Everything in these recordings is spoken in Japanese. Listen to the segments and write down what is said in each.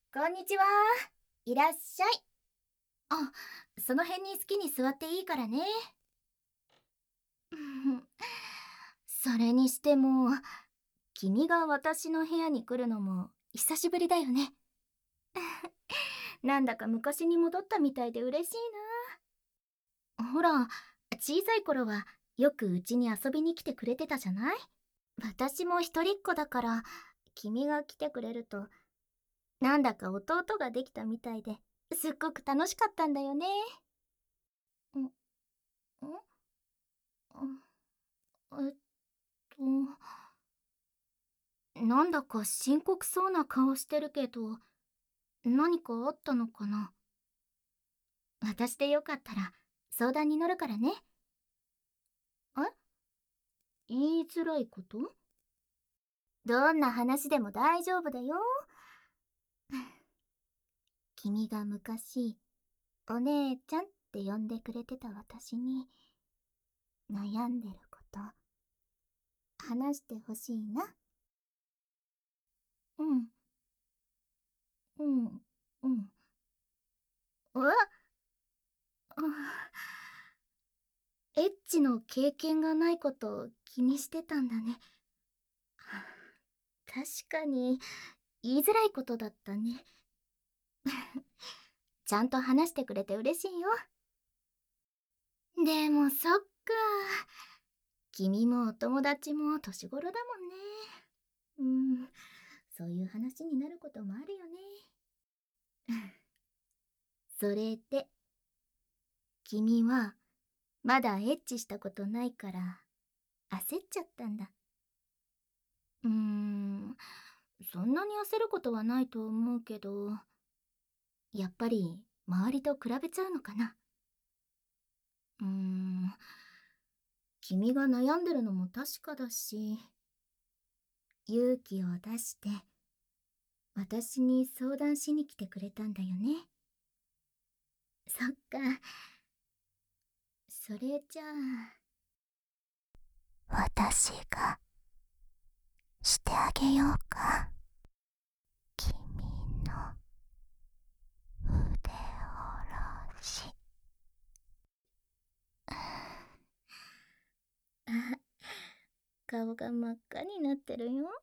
こんにちは。いらっしゃい。あ、その辺に好きに座っていいからね。それにしても、君が私の部屋に来るのも久しぶりだよね。なんだか昔に戻ったみたいで嬉しいな。ほら、小さい頃はよくうちに遊びに来てくれてたじゃない？私も一人っ子だから、君が来てくれると、なんだか弟ができたみたいで、すっごく楽しかったんだよね。んんえっと、なんだか深刻そうな顔してるけど、何かあったのかな？私でよかったら相談に乗るからね。え、言いづらいこと？どんな話でも大丈夫だよ。君が昔、お姉ちゃんって呼んでくれてた私に、悩んでること、話してほしいな。うん、うん、うん。うわエッチの経験がないことを気にしてたんだね。確かに言いづらいことだったね。ちゃんと話してくれて嬉しいよ。でもそっか。君もお友達も年頃だもんね。そういう話になることもあるよね。それで、君はまだエッチしたことないから焦っちゃったんだ。うーん、そんなに焦ることはないと思うけど、やっぱり周りと比べちゃうのかな。うーん、君が悩んでるのも確かだし、勇気を出して私に相談しに来てくれたんだよね。そっか。それじゃあ私がしてあげようか。君の腕下ろし。あ、顔が真っ赤になってるよ。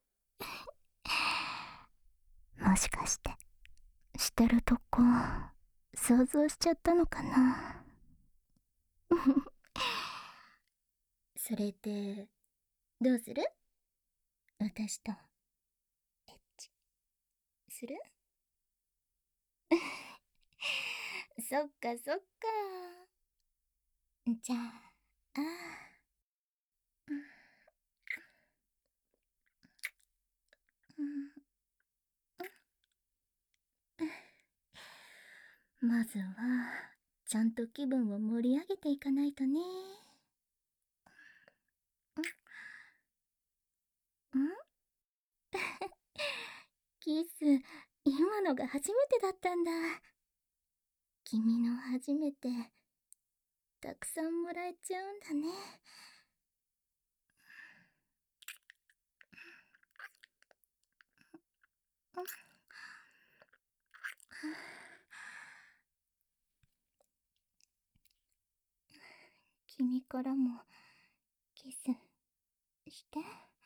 もしかしてしてるとこ想像しちゃったのかな？それでどうする？私とエッチする？そっかそっか。じゃあ、まずはちゃんと気分を盛り上げていかないとね。キス、今のが初めてだったんだ。君の初めて、たくさんもらえちゃうんだね。君からもキスして。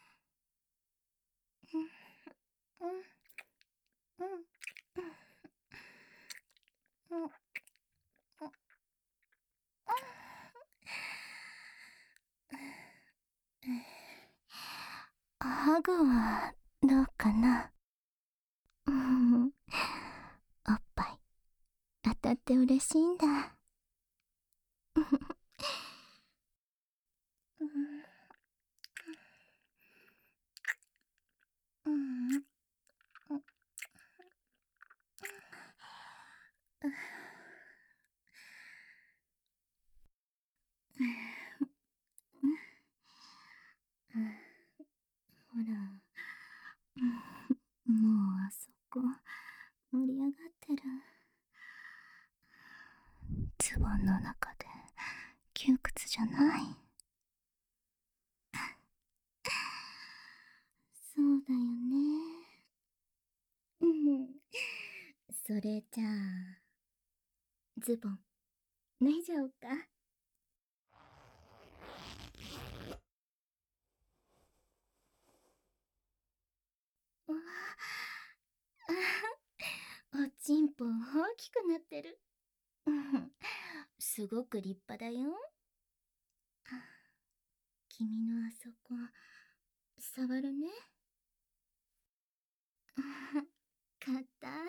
うんうんうんうん。ハグはどうかな？うん、おっぱい当たって嬉しいんだ。うん、ほら、もうあそこ盛り上がってる。ズボンの中で窮屈じゃない？そうだよね。うん、 それじゃあ、ズボン、脱いじゃおうか。うわあ、おちんぽ大きくなってる。うん、すごく立派だよ。君のあそこ、触るね。硬い。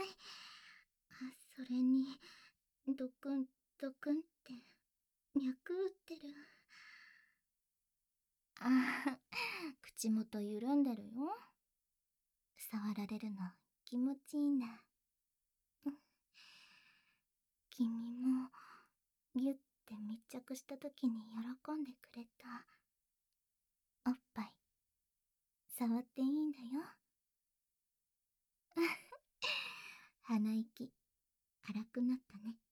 それに、ドクン、ドクンって、脈打ってる。口元緩んでるよ。触られるの気持ちいいんだ。君も、ギュッて密着した時に喜んでくれた。おっぱい、触っていいんだよ。鼻息、荒くなったね。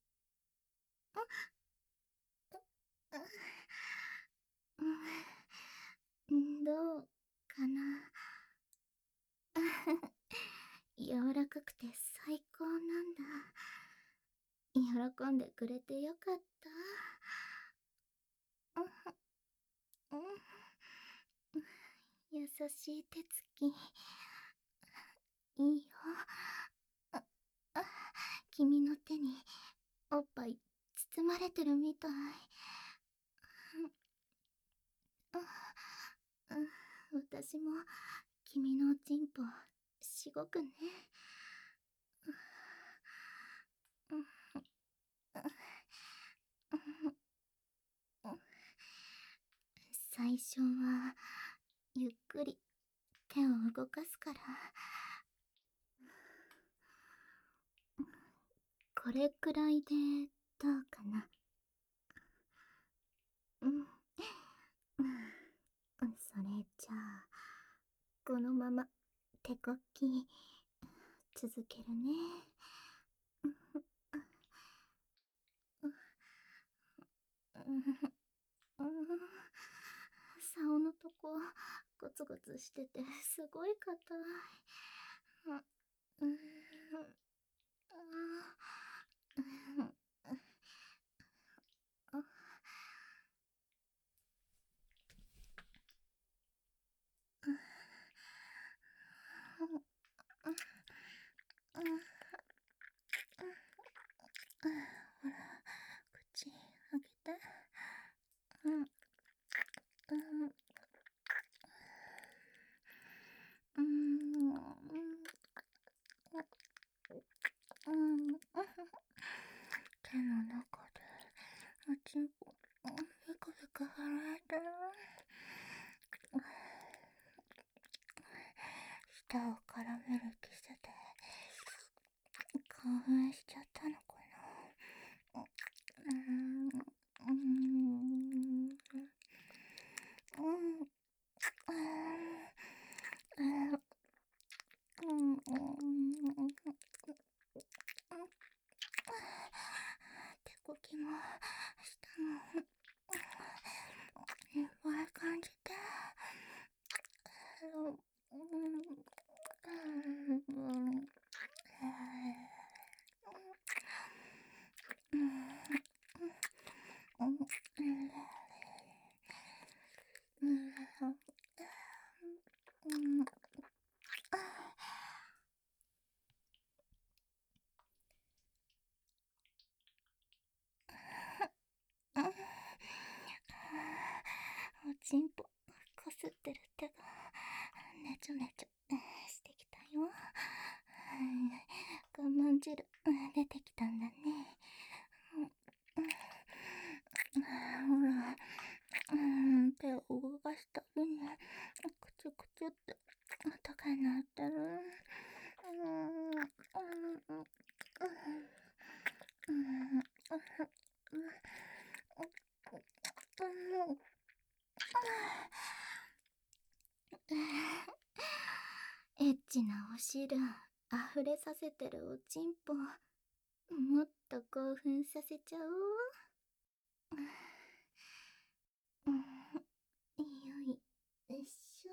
どうかな。柔らかくて最高なんだ。喜んでくれてよかった。優しい手つき、いいよ。ああ、君の手におっぱい包まれてるみたい。私も君のおちんぽしごくね。最初はゆっくり手を動かすから。これくらいでどうかな。それじゃあこのまま手こき続けるね。竿のとこゴツゴツしててすごい硬い。ほら、口開けて。手の中でおちんこビクビク震えてる。舌を絡めるキスで興奮しちゃったのかな。手こきも舌もいっぱい感じて。おちんぽこすってる手がねちょねちょしてきたよ。我慢汁出てきたんだね。ほら、手を動かすたびにくちゅくちゅって音が鳴ってる。エッチなお汁溢れさせてるおちんぽ、もっと興奮させちゃおう。よいしょ。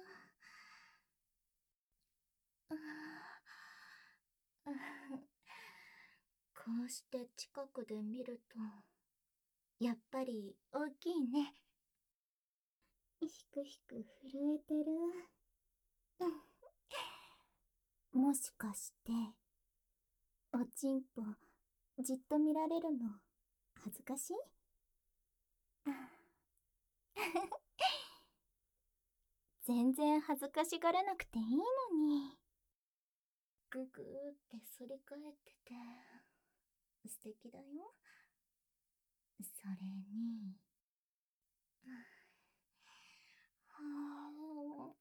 こうして近くで見ると、やっぱり大きいね。ひくひく震えてる。もしかして、おちんぽ、じっと見られるの、恥ずかしい？全然恥ずかしがらなくていいのに。ぐぐーって反り返ってて、素敵だよ。それに、はぁ、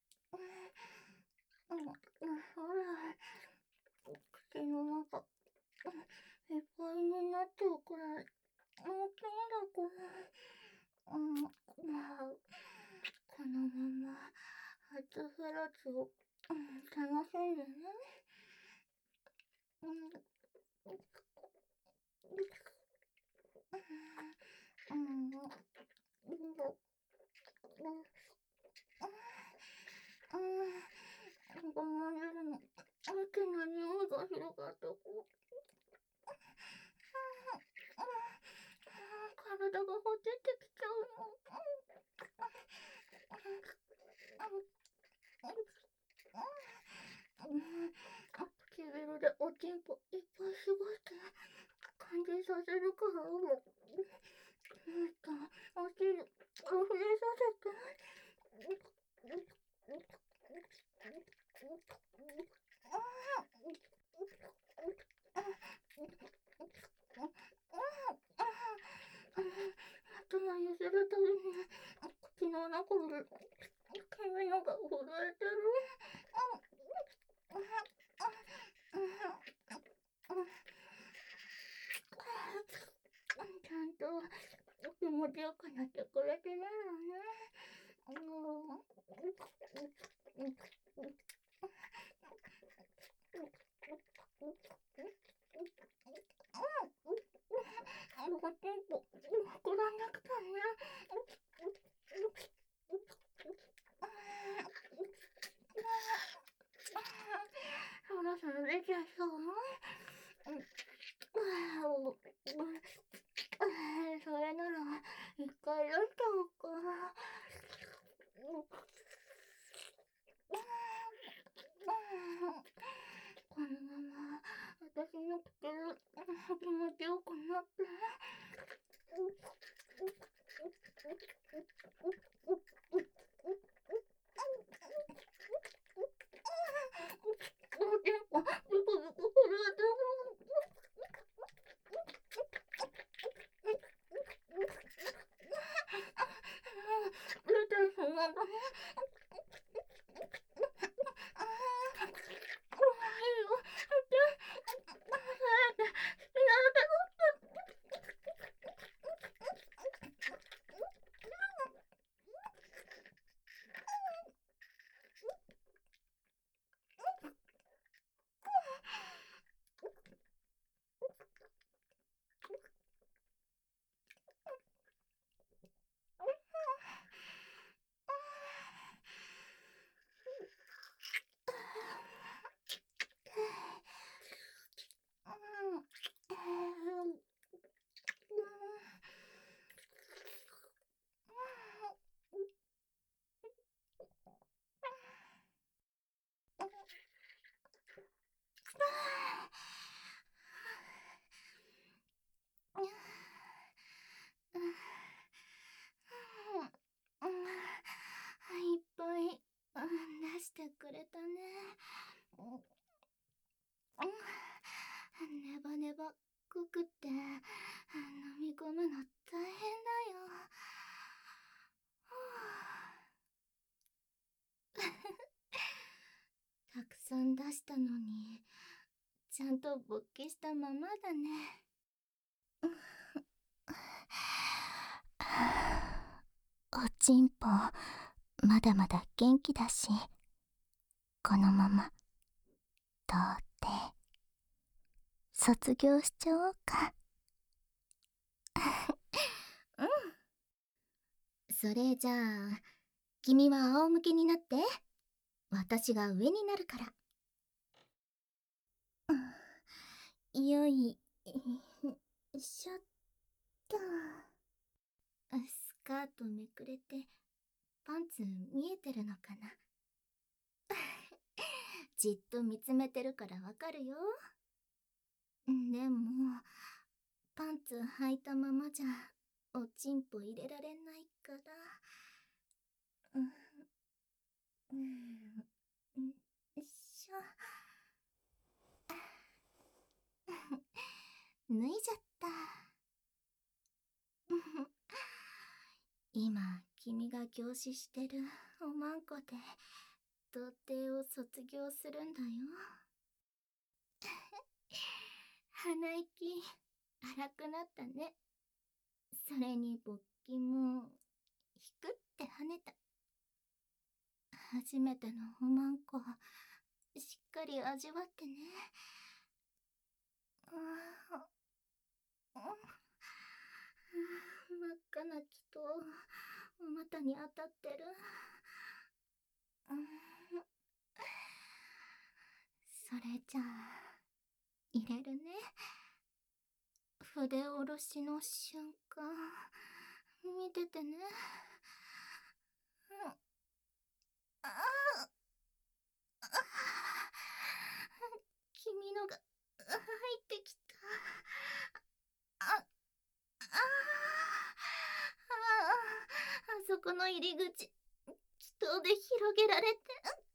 ほら、口の中、いっぱいになってるくらい、大きいんだから。まあ、このまま、初フラツを、楽しんでね。うん、うん、ごま汁の大きな匂いが広がってこう、体がほてってきちゃうの。唇でおちんぽいっぱい過ごして感じさせるからもう、もっとお尻触れさせて。頭揺するたびに口の中で君のが震えてる。ちゃんと気持ちよくなってくれてるのね。おちんぽ膨らんできたね。そろそろ出ちゃいそう。それなら一回出しちゃおうか。このまま私の唇気持ちよくなって。おちんぽブクブク震えてる。出ちゃいそうなんだね。怖いよ。いっぱい出してくれたね。ネバネバ濃くって飲み込むの大変だよ。たくさん出したのにちゃんと勃起したままだね。おちんぽまだまだ元気だし、このままとって卒業しちゃおうか。うん。それじゃあ君は仰向けになって、私が上になるから。よいしょっと。スカートめくれて、パンツ見えてるのかな。じっと見つめてるからわかるよ。でも、パンツ履いたままじゃ、おちんぽ入れられないから。うん、しょ。脱いじゃった。今、君が凝視してるおまんこで、童貞を卒業するんだよ。鼻息、荒くなったね。それに勃起も、ひくって跳ねた。初めてのおまんこ、しっかり味わってね。真っ赤な気とお股に当たってる。それじゃあ入れるね。筆下ろしの瞬間見ててね。君のが入ってきた。あそこの入り口、気筒で広げられて。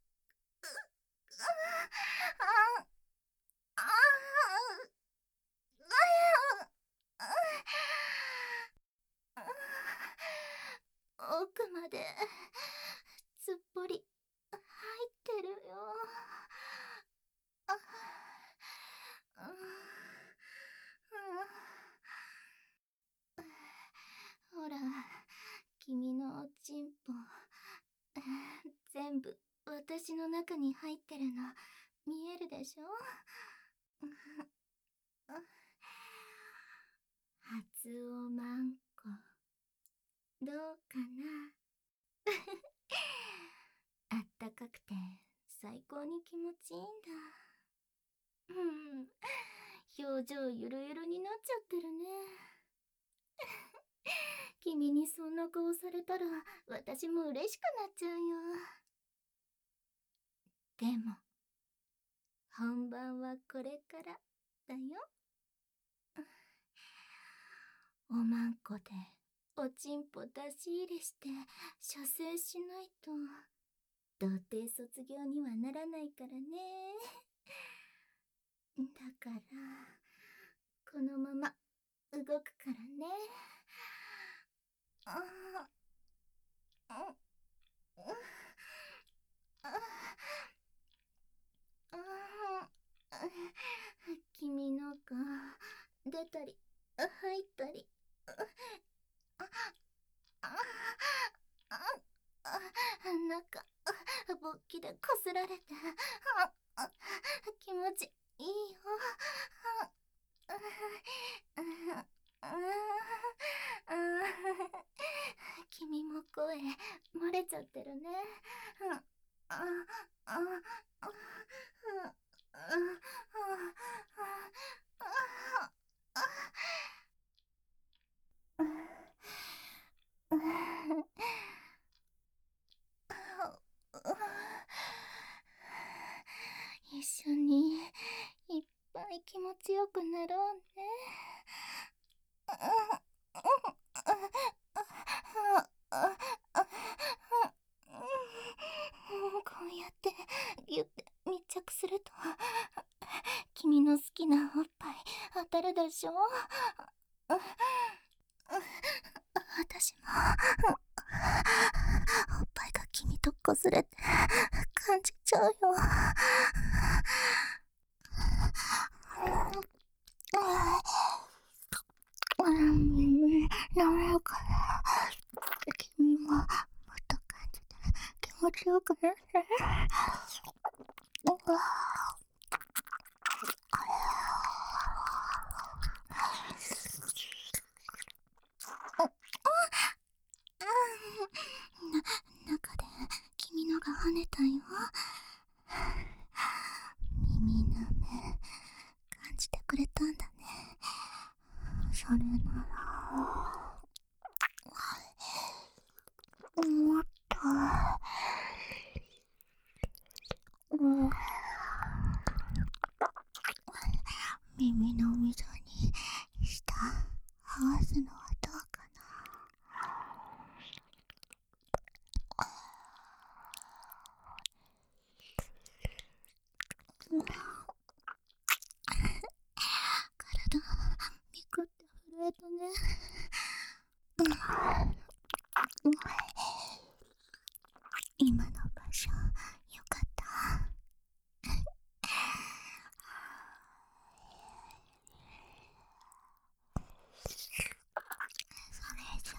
奥まで、すっぽり、入ってるよ。ほら、君のおちんぽ、全部私の中に入ってるの見えるでしょ。初おまんこ、どうかな。あったかくて最高に気持ちいいんだ。表情ゆるゆるになっちゃってるね。君にそんな顔されたら私も嬉しくなっちゃうよ。でも本番はこれからだよ。おまんこでおちんぽ出し入れして射精しないと童貞卒業にはならないからね。だからこのまま動くからね。君のが出たり入ったり。なんか勃起でこすられて気持ちいいよ。君も声漏れちゃってるね。一緒にいっぱい気持ちよくなろうね。こうやってギュッて密着すると君の好きなおっぱい当たるでしょ。私もおっぱいが君とこすれて感じちゃうよ。滑らかで君ももっと感じて気持ちよくなって。中で君のが跳ねたよ。耳の目感じてくれたんだね。 それならもっと耳の溝に舌合わすのはどうかな。体ミクって震えたね。今の場所よかった。それじゃ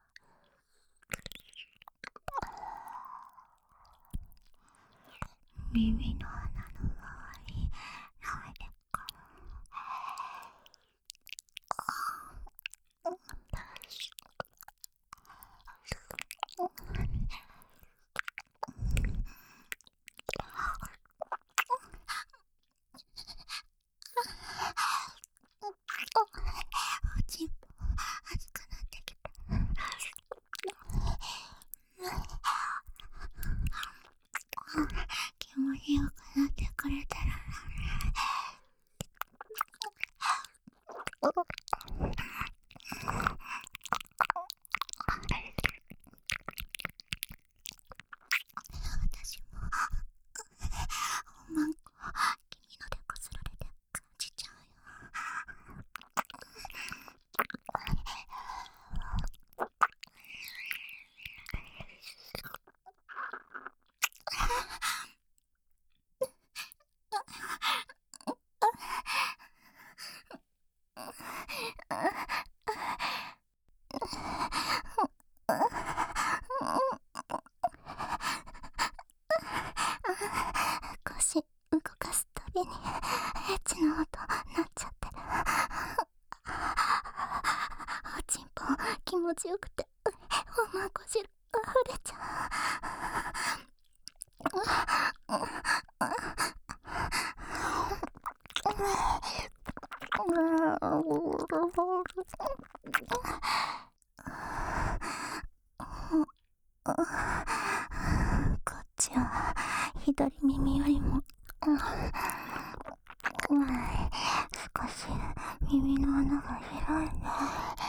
耳の穴の周り舐めてっから。おちんぽ熱くなってきた。気持ちよくなってくれたら私もおまんこ君のでこすられて感じちゃうよ。腰動かすたびにエッチな音なっちゃってる。おちんぽ気持ちよくておまんこ汁溢れちゃこっちは左耳よりも少し耳の穴が広いね。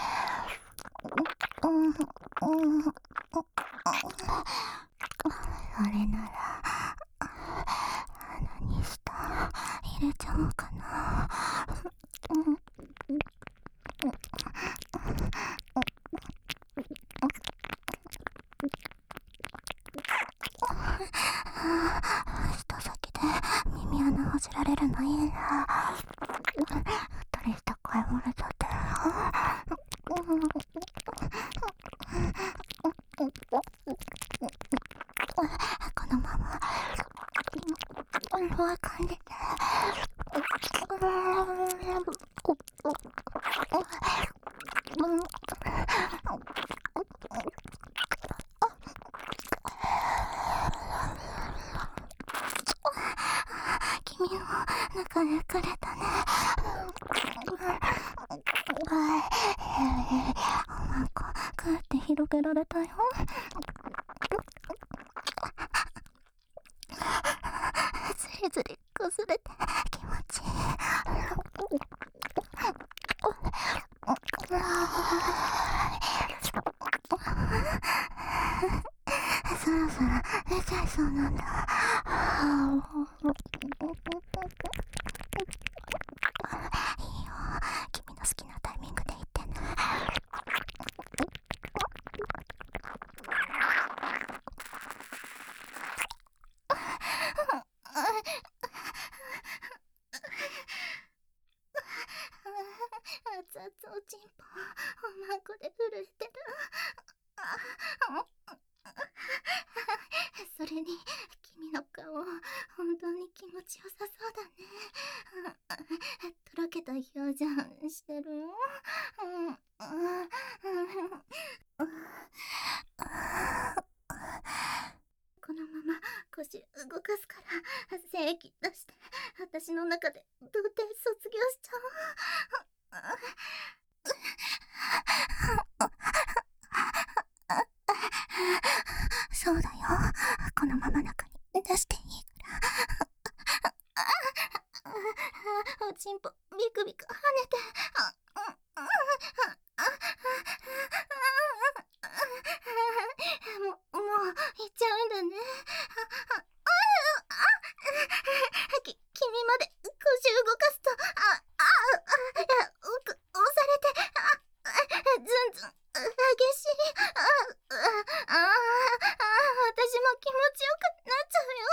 それなら穴に舌入れちゃおうかな。舌先で耳穴ほじられるのいいな。うっとりした声漏れちゃってるよ。このままわかんで君の中へくれたね。おまんこグーって広げられたよ。ずりずりこすれて気持ちいい。そろそろ寝ちゃいそうなんだ。いいよ、君の好きなタイミングで言ってね。熱々おちんぽおまんこで震えてる。それに君の顔本当に気持ちよさそうだね。とろけた表情してるよ。このまま腰動かすから精液出して私の中で童貞卒業しちゃおう。 おちんぽビクビク跳ねて、もう行っちゃうんだね。君まで腰動かすと、押されて、ずんずん激しい。私も気持ちよくなっちゃうよ。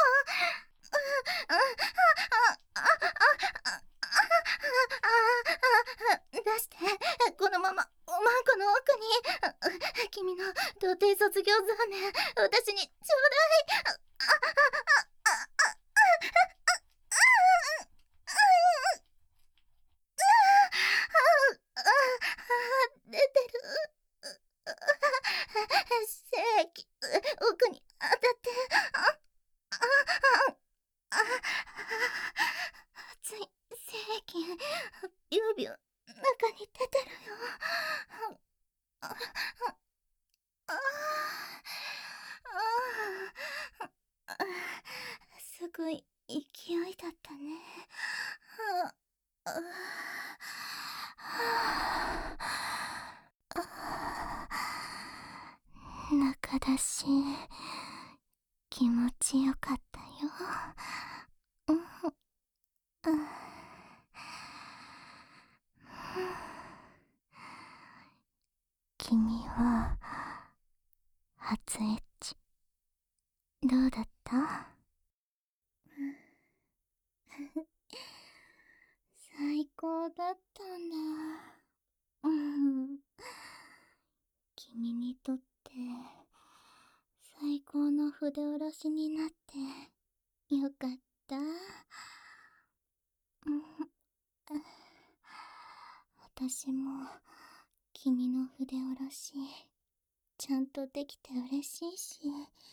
出して、このままおまんこの奥に。君の童貞卒業ザーメン、私にちょうだい。出てる。精液、奥に当たって。熱い精液、ビュービュー中に出てるよ。すごい勢いだったね。中だし、気持ちよかったよ。君は初エッチどうだった？最高だったんだ。君にとって最高の筆下ろしになってよかった。私も君の筆下ろしちゃんとできて嬉しいし。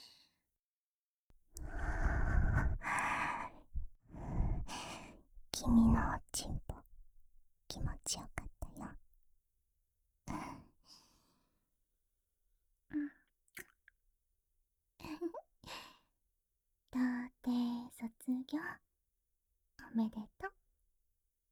君のおちんぽ気持ちよかったよ。童貞卒業おめでとう。